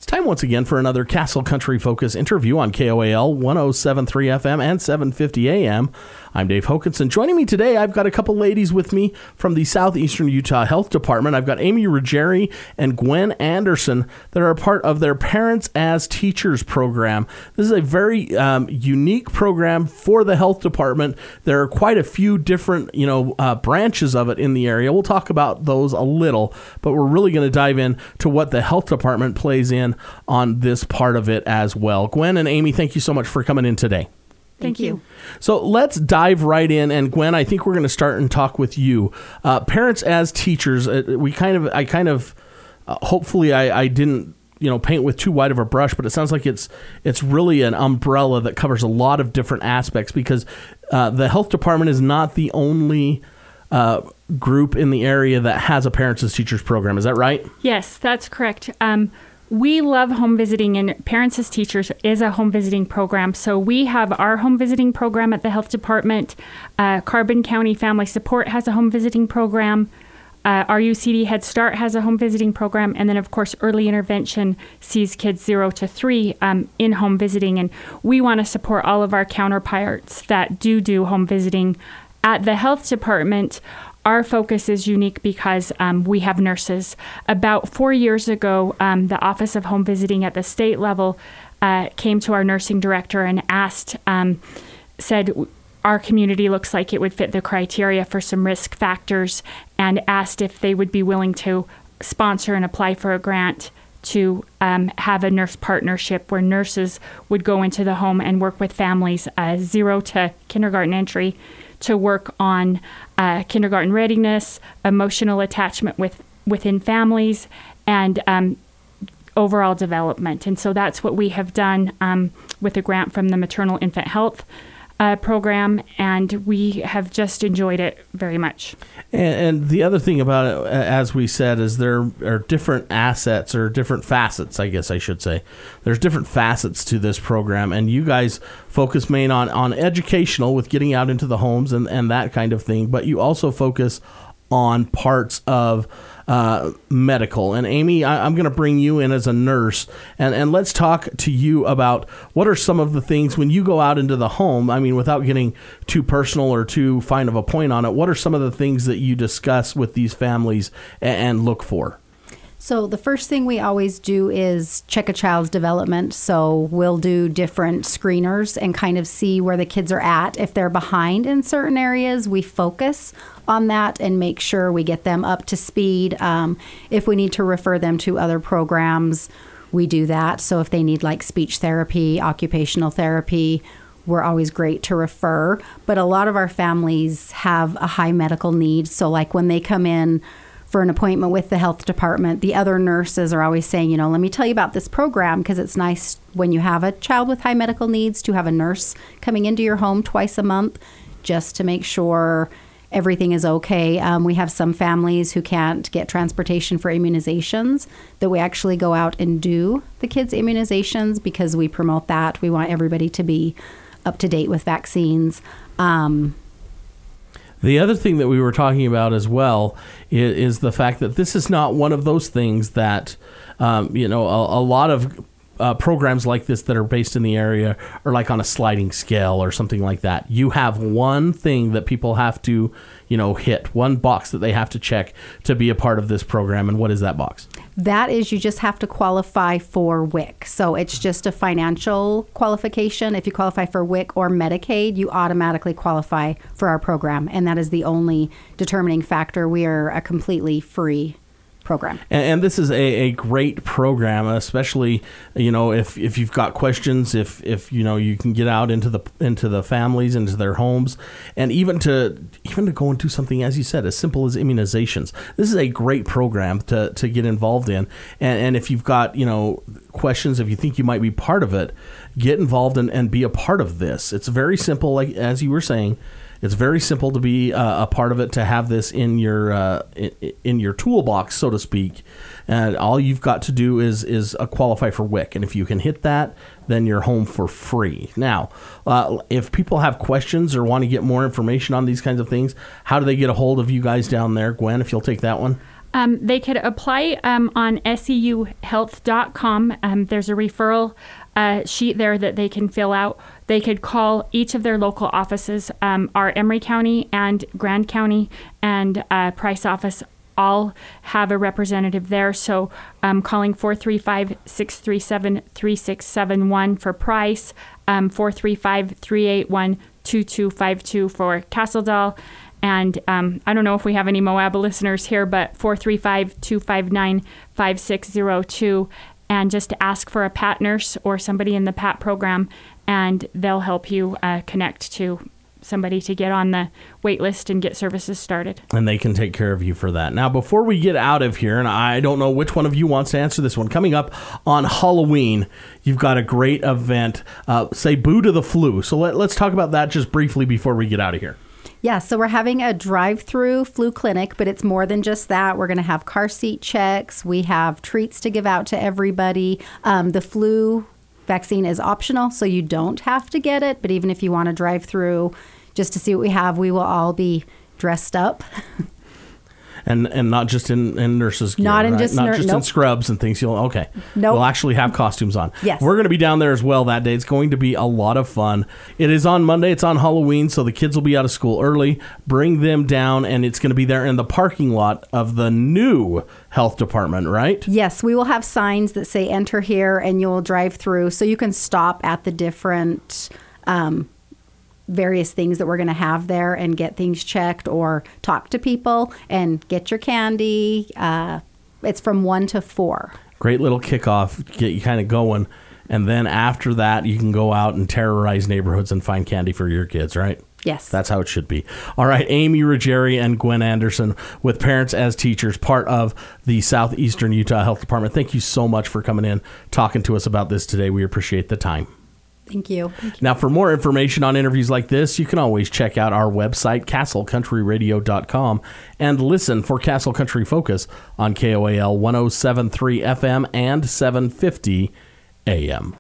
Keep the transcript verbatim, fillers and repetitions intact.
It's time once again for another Castle Country Focus interview on K O A L one oh seven point three F M and seven fifty A M. I'm Dave Hokinson. Joining me today, I've got a couple ladies with me from the Southeastern Utah Health Department. I've got Amy Ruggieri and Gwen Anderson that are a part of their Parents as Teachers program. This is a very um, unique program for the health department. There are quite a few different, you know, uh, branches of it in the area. We'll talk about those a little, but we're really going to dive in to what the health department plays in on this part of it as well. Gwen and Amy, thank you so much for coming in today. Thank you. So let's dive right in. And Gwen, I think we're going to start and talk with you. Uh, parents as teachers, uh, we kind of, I kind of, uh, hopefully I, I didn't, you know, paint with too wide of a brush, but it sounds like it's, it's really an umbrella that covers a lot of different aspects because uh, the health department is not the only uh, group in the area that has a Parents as Teachers program. Is that right? Yes, that's correct. Um, We love home visiting, and Parents as Teachers is a home visiting program. So we have our home visiting program at the health department. Uh, Carbon County Family Support has a home visiting program. Uh, R U C D Head Start has a home visiting program. And then, of course, early intervention sees kids zero to three um, in home visiting. And we want to support all of our counterparts that do do home visiting. At the health department, our focus is unique because um, we have nurses. About four years ago, um, the Office of Home Visiting at the state level uh, came to our nursing director and asked, um, said, our community looks like it would fit the criteria for some risk factors, and asked if they would be willing to sponsor and apply for a grant to um, have a nurse partnership where nurses would go into the home and work with families uh, zero to kindergarten entry to work on uh, kindergarten readiness, emotional attachment with within families, and um, overall development. And so that's what we have done um, with a grant from the Maternal Infant Health uh, program, and we have just enjoyed it very much. And, and the other thing about it, as we said, is there are different assets or different facets, I guess I should say. There's different facets to this program, and you guys focus main on, on educational with getting out into the homes and, and that kind of thing, but you also focus on parts of uh, medical. And Amy, I, I'm going to bring you in as a nurse, and, and let's talk to you about what are some of the things when you go out into the home, I mean, without getting too personal or too fine of a point on it, what are some of the things that you discuss with these families and, and look for? So the first thing we always do is check a child's development. So we'll do different screeners and kind of see where the kids are at. If they're behind in certain areas, we focus on that and make sure we get them up to speed. Um, if we need to refer them to other programs, we do that. So if they need like speech therapy, occupational therapy, we're always great to refer. But a lot of our families have a high medical need. So like when they come in for an appointment with the health department, the other nurses are always saying, you know, let me tell you about this program, because it's nice when you have a child with high medical needs to have a nurse coming into your home twice a month just to make sure everything is okay. Um, we have some families who can't get transportation for immunizations that we actually go out and do the kids' immunizations because we promote that. We want everybody to be up to date with vaccines. Um, The other thing that we were talking about as well is, is the fact that this is not one of those things that, um, you know, a, a lot of uh, programs like this that are based in the area are like on a sliding scale or something like that. You have one thing that people have to, you know, hit, one box that they have to check to be a part of this program. And what is that box? That is, you just have to qualify for W I C. So it's just a financial qualification. If you qualify for W I C or Medicaid, you automatically qualify for our program. And that is the only determining factor. We are a completely free program. And, and this is a, a great program, especially, you know, if, if you've got questions, if, if, you know, you can get out into the, into the families, into their homes, and even to, even to go into something, as you said, as simple as immunizations. This is a great program to, to get involved in. And, and if you've got, you know, questions, if you think you might be part of it, get involved and, and be a part of this. It's very simple, like, as you were saying. It's very simple to be uh, a part of it, to have this in your uh, in, in your toolbox, so to speak. And all you've got to do is is uh, qualify for W I C. And if you can hit that, then you're home for free. Now, uh, if people have questions or want to get more information on these kinds of things, how do they get a hold of you guys down there? Gwen, if you'll take that one. Um, they could apply um, on S E U health dot com. Um, there's a referral uh, sheet there that they can fill out. They could call each of their local offices, um, our Emery County and Grand County and uh, Price office all have a representative there. So um, calling four three five, six three seven, three six seven one for Price, um, four three five, three eight one, two two five two for Castledale. And um, I don't know if we have any Moab listeners here, but four three five, two five nine, five six zero two. And just ask for a P A T nurse or somebody in the P A T program, and they'll help you uh, connect to somebody to get on the wait list and get services started. And they can take care of you for that. Now, before we get out of here, and I don't know which one of you wants to answer this one, coming up on Halloween, you've got a great event, uh, say Boo to the Flu. So let, let's talk about that just briefly before we get out of here. Yeah, so we're having a drive-through flu clinic, but it's more than just that. We're going to have car seat checks. We have treats to give out to everybody. Um, the flu vaccine is optional, so you don't have to get it. But even if you want to drive through just to see what we have, we will all be dressed up. And and not just in, in nurses' gear, Not in right? just not nur- just nope. in scrubs and things. You'll okay. Nope. We'll actually have costumes on. Yes. We're going to be down there as well that day. It's going to be a lot of fun. It is on Monday. It's on Halloween, so the kids will be out of school early. Bring them down, and it's going to be there in the parking lot of the new health department, right? Yes, we will have signs that say enter here, and you'll drive through. So you can stop at the different um, various things that we're going to have there and get things checked or talk to people and get your candy. Uh, it's from one to four. Great little kickoff, get you kind of going. And then after that, you can go out and terrorize neighborhoods and find candy for your kids, right? Yes. That's how it should be. All right, Amy Ruggieri and Gwen Anderson with Parents as Teachers, part of the Southeastern Utah Health Department. Thank you so much for coming in, talking to us about this today. We appreciate the time. Thank you. Thank you. Now, for more information on interviews like this, you can always check out our website, castle country radio dot com, and listen for Castle Country Focus on K O A L one oh seven point three F M and seven fifty A M.